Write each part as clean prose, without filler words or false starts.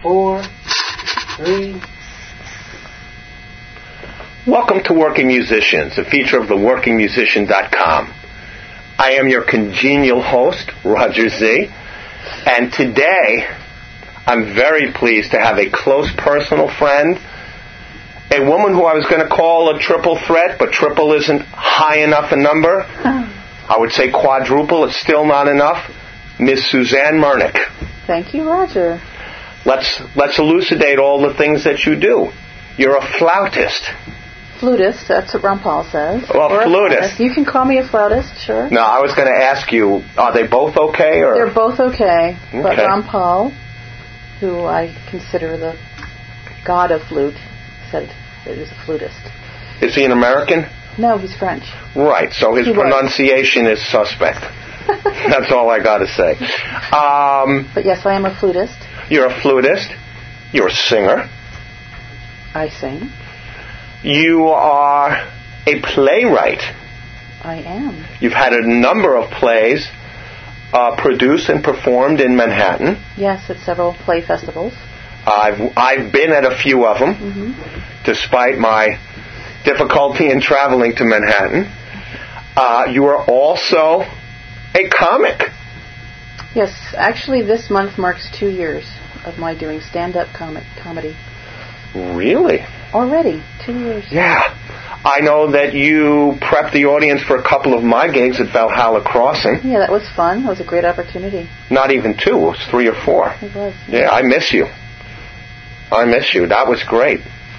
4, 3. Welcome to Working Musicians, a feature of theworkingmusician.com. I am your congenial host, Roger Z, and today I'm very pleased to have a close personal friend, a woman who I was going to call a triple threat, but triple isn't high enough a number. I would say quadruple, it's still not enough. Ms. Suzanne Murnick. Thank you, Roger. Let's elucidate all the things that you do. You're a flautist. Flutist, that's what Ron Paul says. Well, flutist. You can call me a flautist, sure. No, I was going to ask you, are they both okay? Or? They're both okay. But Ron Paul, who I consider the god of flute, said that he was a flutist. Is he an American? No, he's French. Right, so his pronunciation is suspect. That's all I got to say. But yes, I am a flutist. You're a flutist. You're a singer. I sing. You are a playwright. I am. You've had a number of plays produced and performed in Manhattan. Yes, at several play festivals. I've been at a few of them, despite my difficulty in traveling to Manhattan. You are also a comic. Yes, actually this month marks 2 years of my doing stand-up comedy. Really? Already, 2 years. Yeah. I know that you prepped the audience for a couple of my gigs at Valhalla Crossing. Yeah, that was fun. That was a great opportunity. Not even 2, it was 3 or 4. It was. Yeah, I miss you. That was great.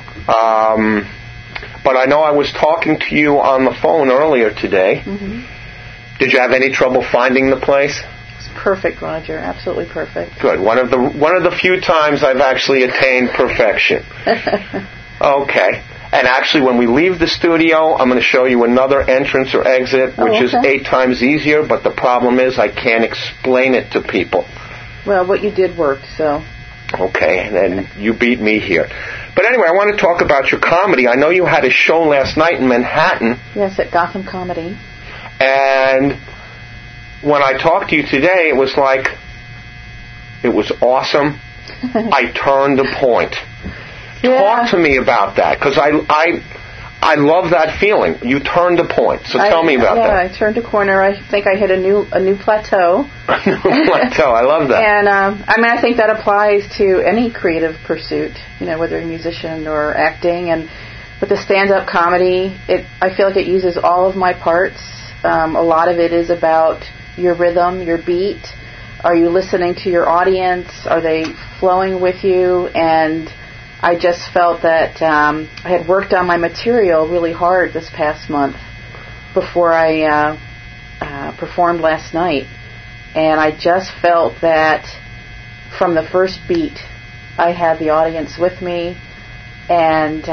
But I know I was talking to you on the phone earlier today. Did you have any trouble finding the place? It's perfect, Roger. Absolutely perfect. Good. One of the few times I've actually attained perfection. Okay. And actually, when we leave the studio, I'm going to show you another entrance or exit, which is 8 times easier, but the problem is I can't explain it to people. Well, what you did worked, so... Okay, and then you beat me here. But anyway, I want to talk about your comedy. I know you had a show last night in Manhattan. Yes, at Gotham Comedy. And when I talked to you today, it was like, it was awesome. I turned the point. Yeah. Talk to me about that, because I love that feeling. You turned a point. So tell me about that. Yeah, I turned a corner. I think I hit a new plateau. A new plateau. I love that. And I think that applies to any creative pursuit. Whether you're a musician or acting. And with the stand-up comedy, I feel like it uses all of my parts. A lot of it is about your rhythm, your beat. Are you listening to your audience? Are they flowing with you? And I just felt that I had worked on my material really hard this past month before I performed last night. And I just felt that from the first beat, I had the audience with me, and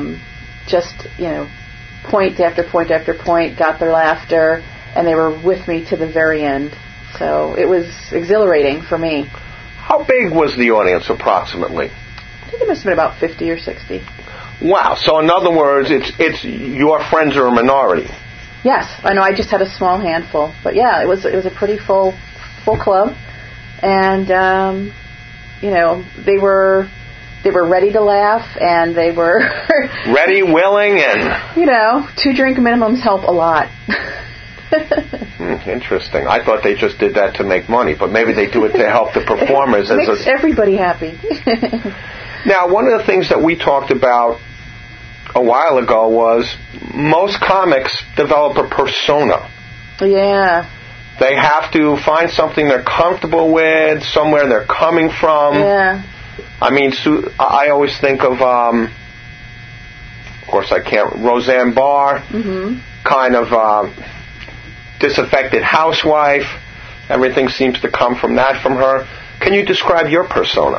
point after point after point, got their laughter, and they were with me to the very end. So it was exhilarating for me. How big was the audience approximately? I think it must have been about 50 or 60. Wow. So in other words, it's your friends are a minority. Yes. I know I just had a small handful. But yeah, it was a pretty full club. And, they were ready to laugh, and they were... ready, willing, and... 2 drink minimums help a lot. Interesting. I thought they just did that to make money, but maybe they do it to help the performers. It makes everybody happy. Now, one of the things that we talked about a while ago was most comics develop a persona. Yeah. They have to find something they're comfortable with, somewhere they're coming from. Yeah. I mean, I always think of course I can't, Roseanne Barr, kind of disaffected housewife. Everything seems to come from her. Can you describe your persona?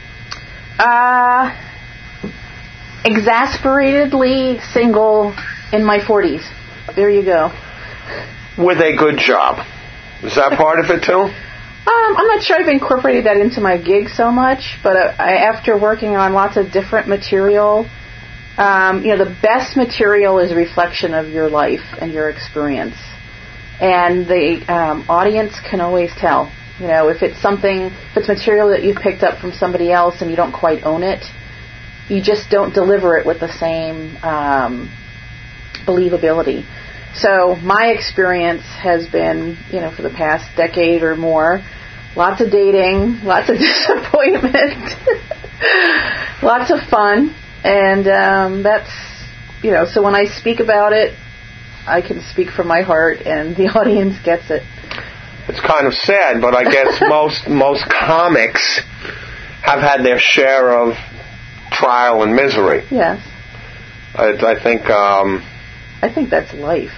Exasperatedly single in my 40s. There you go. With a good job. Is that part of it too? I'm not sure I've incorporated that into my gig so much, but after working on lots of different material, the best material is a reflection of your life and your experience. And the audience can always tell. If it's material that you've picked up from somebody else and you don't quite own it, you just don't deliver it with the same believability. So my experience has been, for the past decade or more, lots of dating, lots of disappointment, lots of fun, and that's, so when I speak about it, I can speak from my heart, and the audience gets it. It's kind of sad, but I guess most comics have had their share of trial and misery. Yes. I think that's life.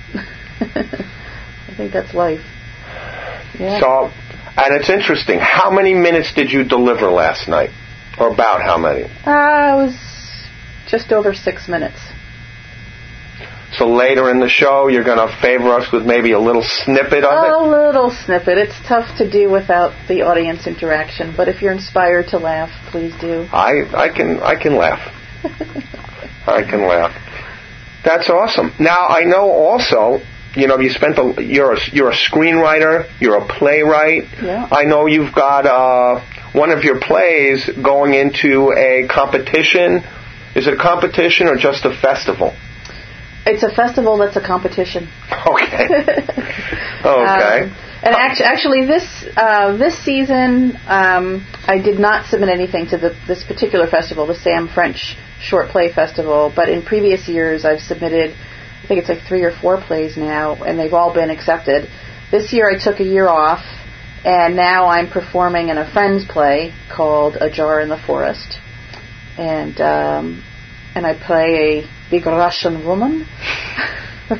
I think that's life. Yeah. So, and it's interesting. How many minutes did you deliver last night? Or about how many? It was just over 6 minutes. So later in the show, you're going to favor us with maybe a little snippet of it? A little snippet. It's tough to do without the audience interaction, but if you're inspired to laugh, please do. I can laugh. I can laugh. That's awesome. Now, I know also, you're a screenwriter, you're a playwright. Yeah. I know you've got one of your plays going into a competition. Is it a competition or just a festival? It's a festival that's a competition. Okay. Okay. And actually, this season, I did not submit anything to this particular festival, the Sam French Short Play Festival. But in previous years, I've submitted, I think it's like 3 or 4 plays now, and they've all been accepted. This year, I took a year off, and now I'm performing in a friend's play called A Jar in the Forest, and I play a big Russian woman. Is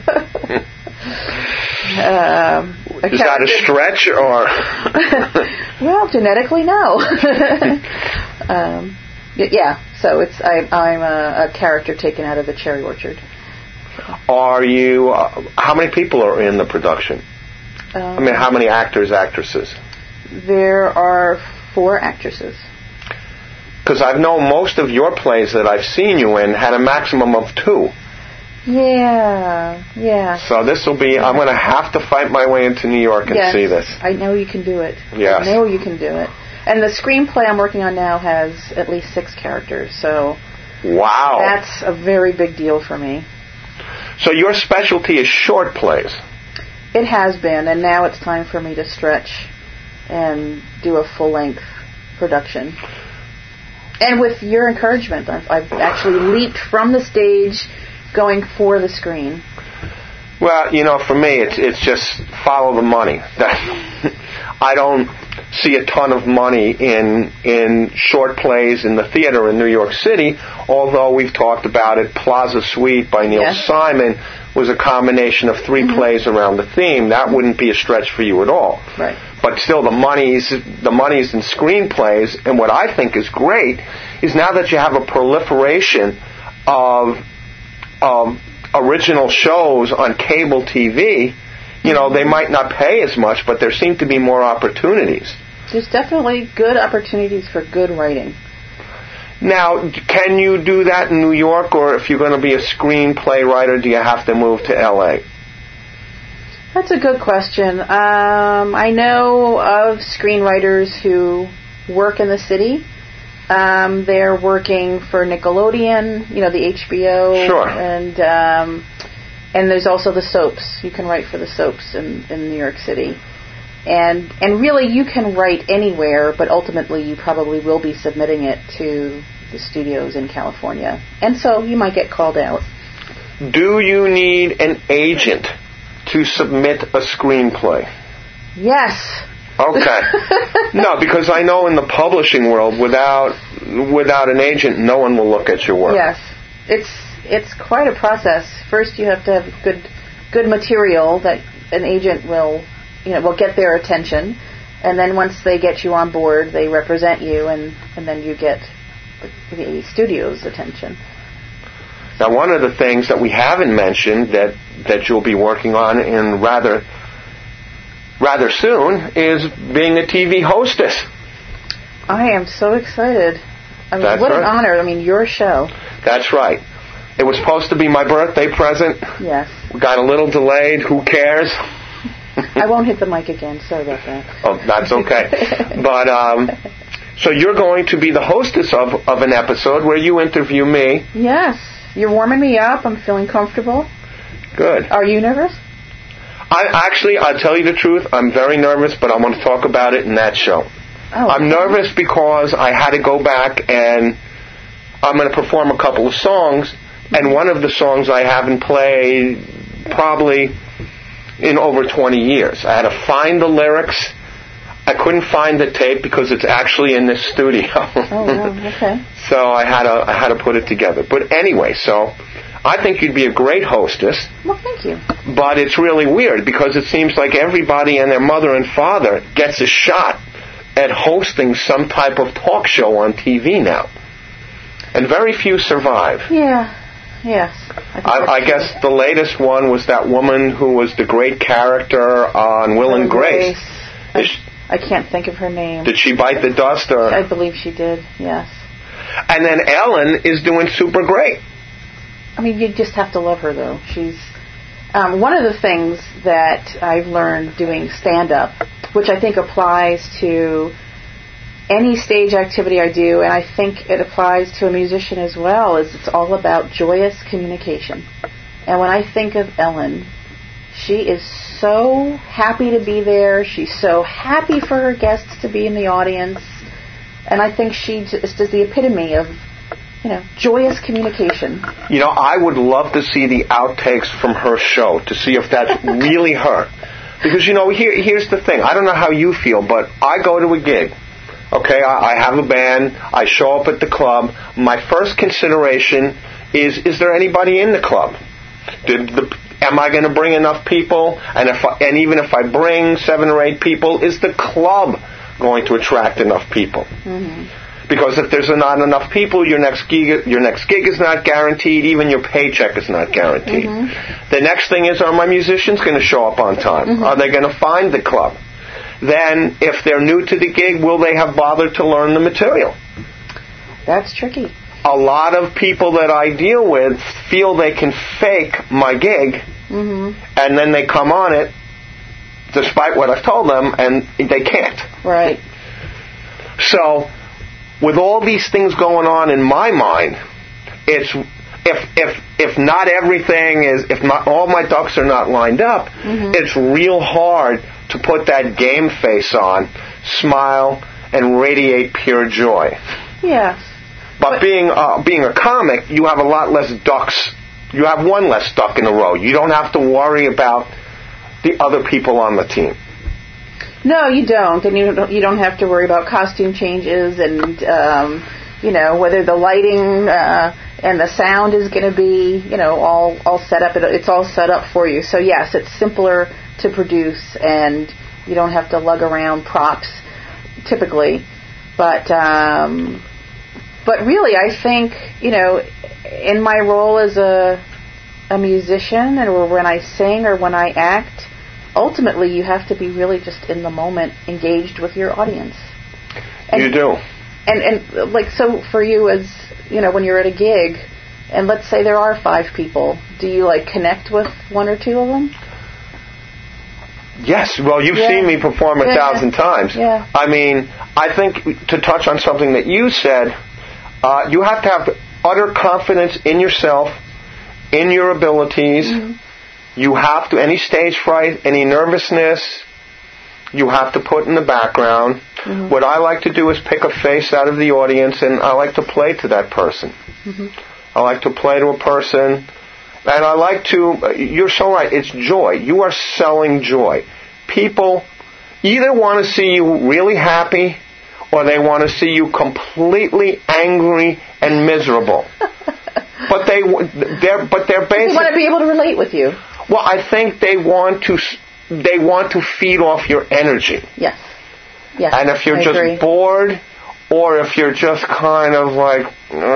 that a stretch, or? Well, genetically, no. Yeah, so I'm a character taken out of the cherry orchard. Are you? How many people are in the production? How many actors, actresses? There are 4 actresses. Because I've known most of your plays that I've seen you in had a maximum of 2. Yeah. So this will be, I'm going to have to fight my way into New York and see this. I know you can do it. Yes. I know you can do it. And the screenplay I'm working on now has at least 6 characters, so wow, that's a very big deal for me. So your specialty is short plays. It has been, and now it's time for me to stretch and do a full-length production. And with your encouragement, I've actually leaped from the stage going for the screen. Well, for me, it's just follow the money. I don't see a ton of money in short plays in the theater in New York City, although we've talked about it. Plaza Suite by Neil Simon was a combination of 3 plays around the theme. That wouldn't be a stretch for you at all. Right. But still, the money's in screenplays, and what I think is great is now that you have a proliferation of original shows on cable TV, they might not pay as much, but there seem to be more opportunities. There's definitely good opportunities for good writing. Now, can you do that in New York, or if you're going to be a screenplay writer, do you have to move to L.A.? That's a good question. I know of screenwriters who work in the city. They're working for Nickelodeon, the HBO. Sure. And there's also the soaps. You can write for the soaps in New York City. And really you can write anywhere, but ultimately you probably will be submitting it to the studios in California. And so you might get called out. Do you need an agent to submit a screenplay? Yes. Okay. No, because I know in the publishing world, without an agent, no one will look at your work. Yes. It's quite a process. First you have to have good material that an agent will get their attention, and then once they get you on board, they represent you, and then you get the studio's attention. Now, one of the things that we haven't mentioned that you'll be working on in rather soon is being a TV hostess. I am so excited. That's what right. An honor. Your show. That's right. It was supposed to be my birthday present. Yes. We got a little delayed. Who cares? I won't hit the mic again. Sorry about that. Oh, that's okay. But so you're going to be the hostess of an episode where you interview me. Yes. You're warming me up. I'm feeling comfortable. Good. Are you nervous? I'll tell you the truth, I'm very nervous, but I want to talk about it in that show. Oh, I'm nervous because I had to go back and I'm going to perform a couple of songs, and one of the songs I haven't played probably in over 20 years. I had to find the lyrics. I couldn't find the tape because it's actually in this studio. Oh, wow. Okay. So I had to put it together. But anyway, so I think you'd be a great hostess. Well, thank you. But it's really weird because it seems like everybody and their mother and father gets a shot at hosting some type of talk show on TV now. And very few survive. Yeah. Yes. I guess the latest one was that woman who was the great character on Will and Grace. I can't think of her name. Did she bite the dust? Or? I believe she did, yes. And then Ellen is doing super great. I mean, you just have to love her, though. She's one of the things that I've learned doing stand-up, which I think applies to any stage activity I do, and I think it applies to a musician as well, is it's all about joyous communication. And when I think of Ellen, she is so happy to be there. She's so happy for her guests to be in the audience. And I think she just is the epitome of, joyous communication. I would love to see the outtakes from her show to see if that's really her. Because, here's the thing. I don't know how you feel, but I go to a gig. Okay, I have a band. I show up at the club. My first consideration is there anybody in the club? Am I going to bring enough people? And even if I bring 7 or 8 people, is the club going to attract enough people? Mm-hmm. Because if there's not enough people, your next gig is not guaranteed. Even your paycheck is not guaranteed. Mm-hmm. The next thing is, are my musicians going to show up on time? Mm-hmm. Are they going to find the club? Then, if they're new to the gig, will they have bothered to learn the material? That's tricky. A lot of people that I deal with feel they can fake my gig, mm-hmm. and then they come on it, despite what I've told them, and they can't. Right. So, with all these things going on in my mind, it's if not everything is, if not all my ducks are not lined up, mm-hmm. it's real hard to put that game face on, smile, and radiate pure joy. Yeah. But being a comic, you have a lot less ducks. You have one less duck in a row. You don't have to worry about the other people on the team. No, you don't, and you don't have to worry about costume changes and whether the lighting and the sound is going to be all set up. It's all set up for you. So yes, it's simpler to produce, and you don't have to lug around props typically. But really, I think in my role as a musician, or when I sing or when I act, ultimately you have to be really just in the moment, engaged with your audience. And, you do. And so for you, as when you're at a gig, and let's say there are 5 people, do you connect with 1 or 2 of them? Yes. Well, you've seen me perform 1,000 times. Yeah. I mean, I think to touch on something that you said, you have to have utter confidence in yourself, in your abilities. Mm-hmm. You have to, any stage fright, any nervousness, you have to put in the background. Mm-hmm. What I like to do is pick a face out of the audience, and I like to play to that person. Mm-hmm. I like to play to a person, and I like to, you're so right, it's joy. You are selling joy. People either want to see you really happy, or they want to see you completely angry and miserable. But they're basically, they want to be able to relate with you. Well, I think they want to feed off your energy. Yes. Yes. And if you're just bored, or if you're just kind of like,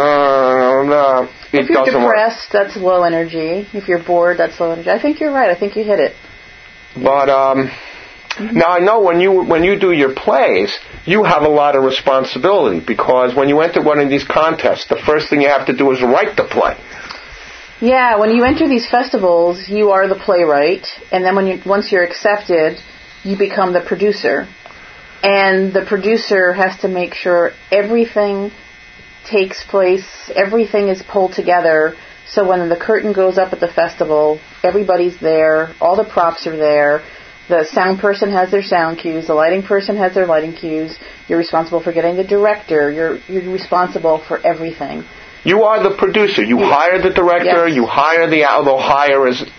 if you're depressed, that's low energy. If you're bored, that's low energy. I think you're right. I think you hit it. But now I know when you do your plays, you have a lot of responsibility, because when you enter one of these contests, the first thing you have to do is write the play. Yeah, when you enter these festivals, you are the playwright, and then once you're accepted, you become the producer. And the producer has to make sure everything takes place, everything is pulled together, so when the curtain goes up at the festival, everybody's there, all the props are there, the sound person has their sound cues, the lighting person has their lighting cues, you're responsible for getting the director, you're responsible for everything. You are the producer. You hire the director. Yes. You hire although hire is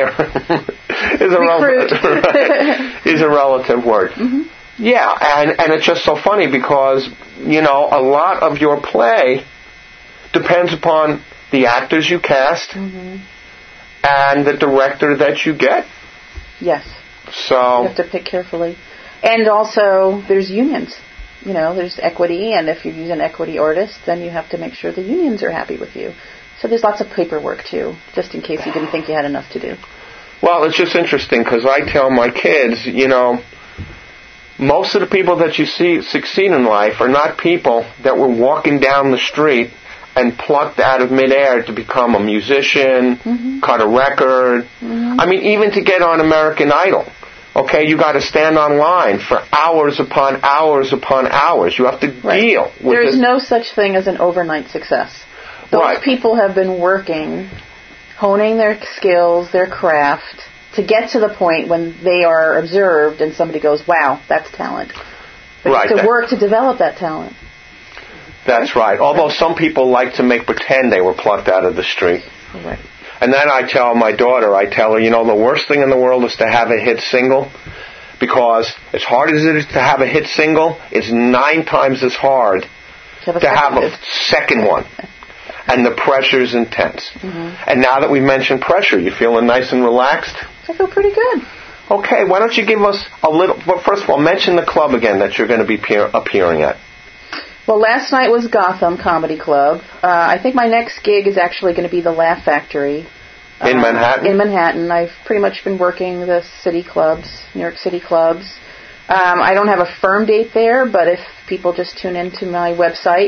a relative word. Mm-hmm. Yeah, and it's just so funny because, a lot of your play depends upon the actors you cast mm-hmm. and the director that you get. Yes. So you have to pick carefully. And also, there's unions. There's equity, and if you use an equity artist, then you have to make sure the unions are happy with you. So there's lots of paperwork, too, just in case you didn't think you had enough to do. Well, it's just interesting because I tell my kids, most of the people that you see succeed in life are not people that were walking down the street and plucked out of midair to become a musician, mm-hmm. cut a record. Mm-hmm. I mean, even to get on American Idol. Okay, you got to stand online for hours upon hours upon hours. You have to deal with There's no such thing as an overnight success. Those people have been working, honing their skills, their craft, to get to the point when they are observed and somebody goes, wow, that's talent. But you have to work to develop that talent. That's right. Although some people like to pretend they were plucked out of the street. Right. And then I tell my daughter, the worst thing in the world is to have a hit single, because as hard as it is to have a hit single, it's 9 times as hard to have a second one. And the pressure's intense. Mm-hmm. And now that we've mentioned pressure, you feeling nice and relaxed? I feel pretty good. Okay, why don't you give us a little, but first of all, mention the club again that you're going to be appearing at. Well, last night was Gotham Comedy Club. I think my next gig is actually going to be the Laugh Factory. In Manhattan? In Manhattan. I've pretty much been working the city clubs, New York City clubs. I don't have a firm date there, but if people just tune into my website,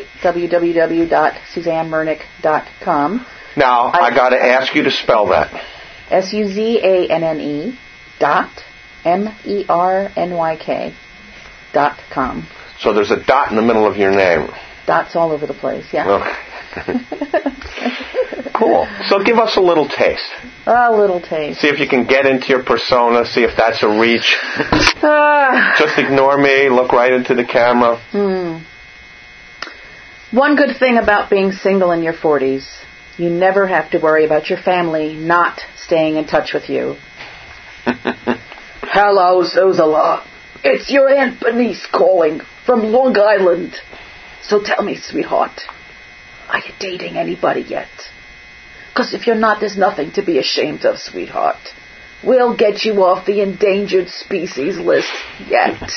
www.suzannemernick.com. Now, I got to ask you to spell that. SUZANNE.MERNYK.com. So there's a dot in the middle of your name. Dots all over the place, yeah. Okay. Cool. So give us a little taste. A little taste. See if you can get into your persona. See if that's a reach. Just ignore me. Look right into the camera. One good thing about being single in your 40s, you never have to worry about your family not staying in touch with you. Hello, Suzala. It's your Aunt Bernice calling from Long Island. So tell me, sweetheart, are you dating anybody yet? Because if you're not, there's nothing to be ashamed of, sweetheart. We'll get you off the endangered species list yet.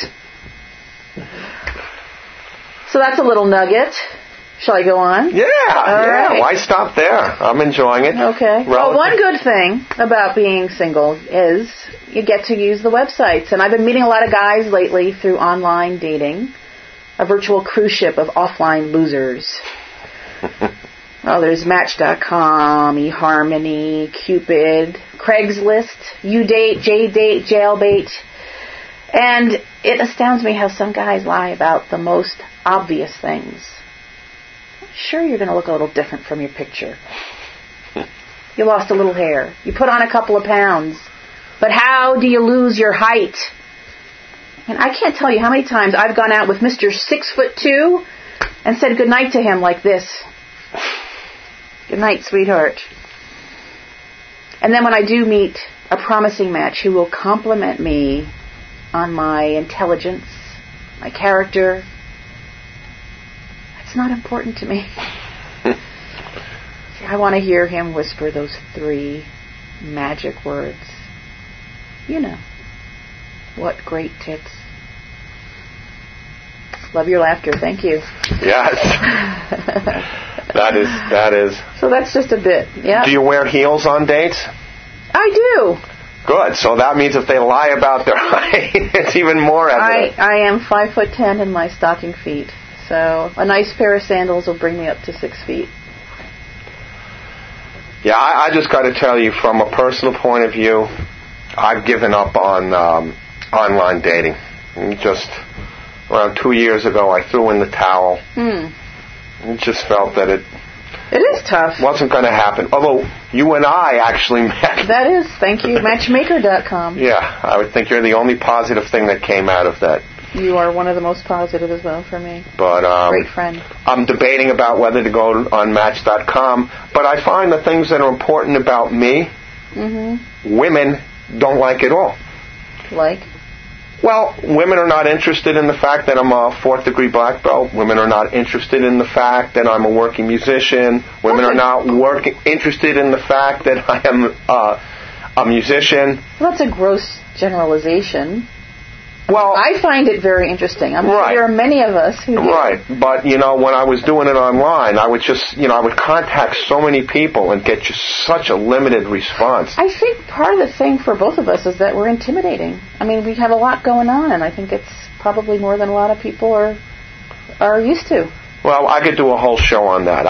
So that's a little nugget. Shall I go on? Yeah, right. Why stop there? I'm enjoying it. Okay. Well, one good thing about being single is you get to use the websites. And I've been meeting a lot of guys lately through online dating, a virtual cruise ship of offline losers. Well, there's Match.com, eHarmony, Cupid, Craigslist, UDate, JDate, Jailbait. And it astounds me how some guys lie about the most obvious things. Sure, you're going to look a little different from your picture. You lost a little hair. You put on a couple of pounds. But how do you lose your height? And I can't tell you how many times I've gone out with Mr. 6'2" and said goodnight to him like this. Good night, sweetheart. And then when I do meet a promising match who will compliment me on my intelligence, my character, it's not important to me. See, I want to hear him whisper those 3 magic words. You know, what great tits. Love your laughter. Thank you. Yes. That is. So that's just a bit. Yeah. Do you wear heels on dates? I do. Good. So that means if they lie about their height, it's even more evident. I am 5'10" in my stocking feet. So a nice pair of sandals will bring me up to 6 feet. Yeah, I just got to tell you, from a personal point of view, I've given up on online dating. Just around 2 years ago, I threw in the towel. It just felt that it is tough. Wasn't going to happen. Although you and I actually met. That is, thank you, Matchmaker.com. Yeah, I would think you're the only positive thing that came out of that. You are one of the most positive as well for me. But great friend. I'm debating about whether to go on Match.com, but I find the things that are important about me, women don't like at all. Like? Well, women are not interested in the fact that I'm a 4th degree black belt. Women are not interested in the fact that I'm a working musician. Women are not interested in the fact that I am a musician. Well, that's a gross generalization. Well, I find it very interesting. I'm sure there are many of us who do. Right, but when I was doing it online, I would just, I would contact so many people and get just such a limited response. I think part of the thing for both of us is that we're intimidating. I mean, we have a lot going on, and I think it's probably more than a lot of people are used to. Well, I could do a whole show on that.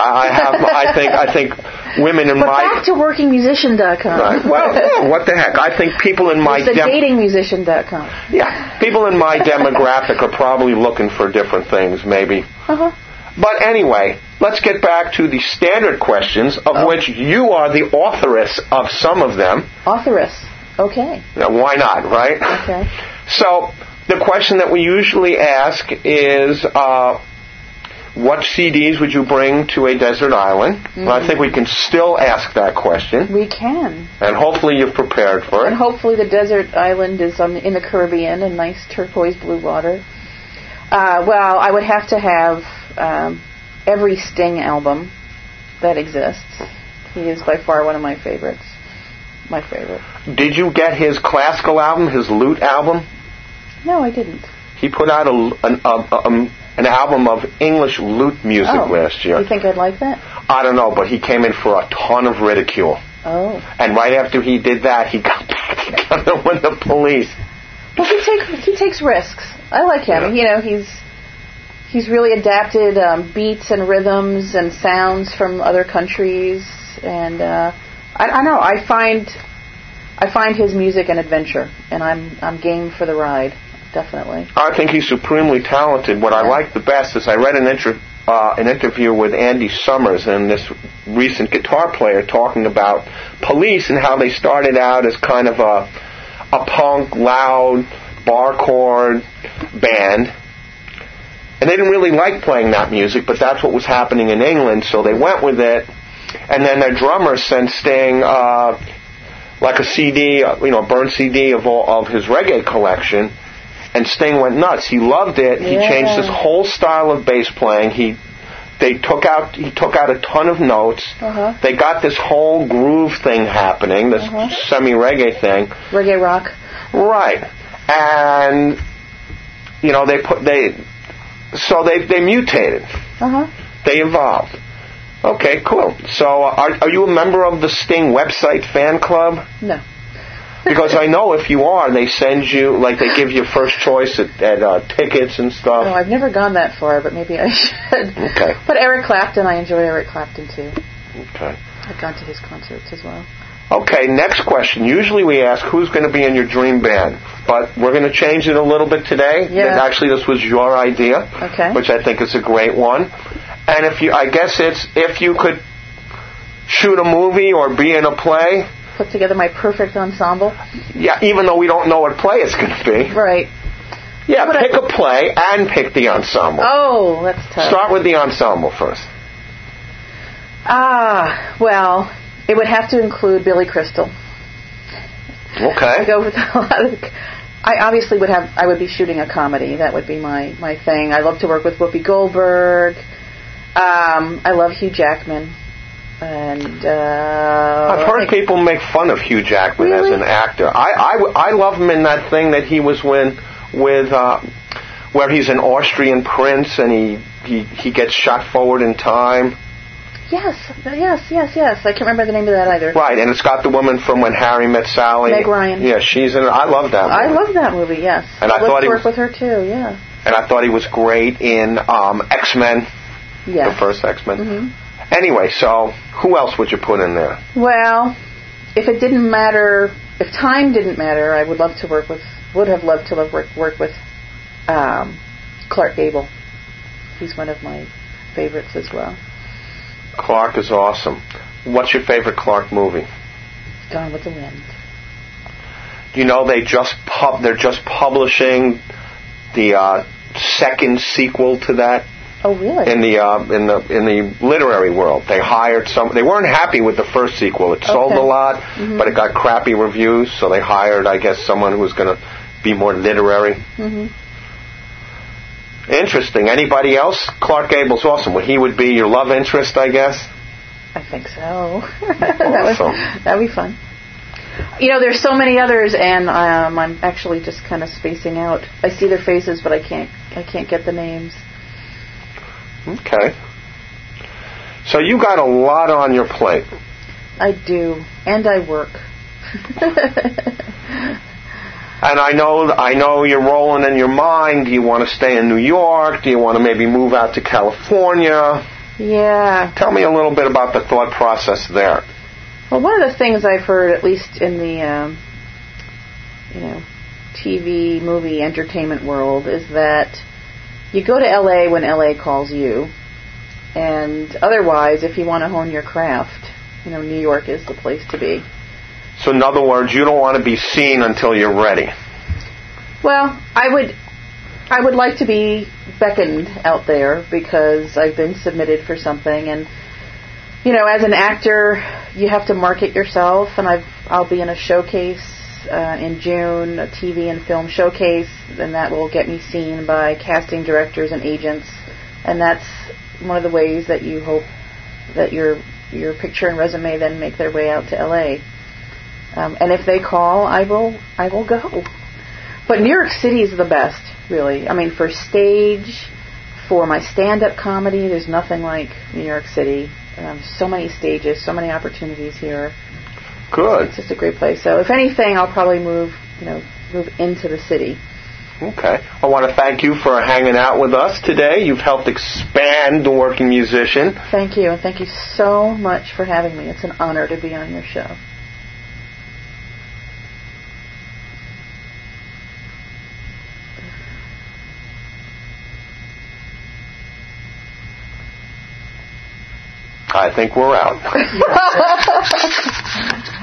I think women in back to workingmusician.com. Right. Well, yeah, what the heck? I think people in my datingmusician.com. Yeah, people in my demographic are probably looking for different things, maybe. But anyway, let's get back to the standard questions, of which you are the authoress of some of them. Authoress. Okay. Now, why not, right? Okay. So the question that we usually ask is, what CDs would you bring to a desert island? Well, I think we can still ask that question. We can. And hopefully you've prepared for it. And hopefully the desert island is in the Caribbean and nice turquoise blue water. Well, I would have to have every Sting album that exists. He is by far one of my favorites. My favorite. Did you get his classical album, his Lute album? No, I didn't. He put out an album of English lute music last year. You think I'd like that? I don't know, but he came in for a ton of ridicule. Oh. And right after he did that, he got back together with the police. Well, he takes risks. I like him. Yeah. He's really adapted beats and rhythms and sounds from other countries, and I know I find his music an adventure, and I'm game for the ride. Definitely. I think he's supremely talented. What I like the best is I read an interview with Andy Summers, and this recent guitar player, talking about Police and how they started out as kind of a punk, loud, bar chord band. And they didn't really like playing that music, but that's what was happening in England, so they went with it. And then their drummer sent Sting like a CD, a burned CD of his reggae collection. And Sting went nuts. He loved it. He changed his whole style of bass playing. He took out a ton of notes. They got this whole groove thing happening, this semi-reggae thing. Reggae rock. Right. And they mutated. They evolved. Okay, cool. So are you a member of the Sting website fan club? No. Because I know if you are, they send you, they give you first choice at tickets and stuff. No, I've never gone that far, but maybe I should. Okay. But Eric Clapton, I enjoy Eric Clapton too. Okay. I've gone to his concerts as well. Okay, next question. Usually we ask who's going to be in your dream band, but we're going to change it a little bit today. Yeah. Actually, this was your idea, which I think is a great one. And if you could shoot a movie or be in a play. Put together my perfect ensemble. Yeah, even though we don't know what play it's going to be. Right. Yeah, pick a play and pick the ensemble. Oh, that's tough. Start with the ensemble first. Well, it would have to include Billy Crystal. Okay. I go with a lot of. I obviously would be shooting a comedy. That would be my thing. I love to work with Whoopi Goldberg. I love Hugh Jackman. And I've heard people make fun of Hugh Jackman as an actor. I love him in that thing that he was with where he's an Austrian prince and he gets shot forward in time. Yes. I can't remember the name of that either. Right, and it's got the woman from When Harry Met Sally. Meg Ryan. Yeah, she's in it. I love that movie. I love that movie, yes. And I thought he work with her too, yeah. And I thought he was great in X-Men. Yeah. The first X-Men. Anyway, so who else would you put in there? Well, if it didn't matter, if time didn't matter, I would have loved to work with Clark Gable. He's one of my favorites as well. Clark is awesome. What's your favorite Clark movie? Gone with the Wind. You know, they're just publishing the second sequel to that. Oh, really? In the literary world, they hired They weren't happy with the first sequel. It sold a lot, but it got crappy reviews. So they hired, I guess, someone who was going to be more literary. Mm-hmm. Interesting. Anybody else? Clark Gable's awesome. He would be your love interest, I guess. I think so. Awesome. That'd be fun. You know, there's so many others, and I'm actually just kind of spacing out. I see their faces, but I can't get the names. Okay. So you got a lot on your plate. I do, and I work. And I know you're rolling in your mind. Do you want to stay in New York? Do you want to maybe move out to California? Yeah. Tell me a little bit about the thought process there. Well, one of the things I've heard, at least in the TV, movie, entertainment world, is that you go to LA when LA calls you, and otherwise, if you want to hone your craft, New York is the place to be. So in other words, you don't want to be seen until you're ready. Well, I would like to be beckoned out there because I've been submitted for something, and as an actor, you have to market yourself, and I'll be in a showcase in June, a TV and film showcase, and that will get me seen by casting directors and agents, and that's one of the ways that you hope that your picture and resume then make their way out to LA. And if they call, I will go. But New York City is the best, really. I mean, for stage, for my stand-up comedy, there's nothing like New York City. So many stages, so many opportunities here. Good. It's just a great place. So if anything, I'll probably move into the city. Okay. I want to thank you for hanging out with us today. You've helped expand The Working Musician. Thank you, and thank you so much for having me. It's an honor to be on your show. I think we're out.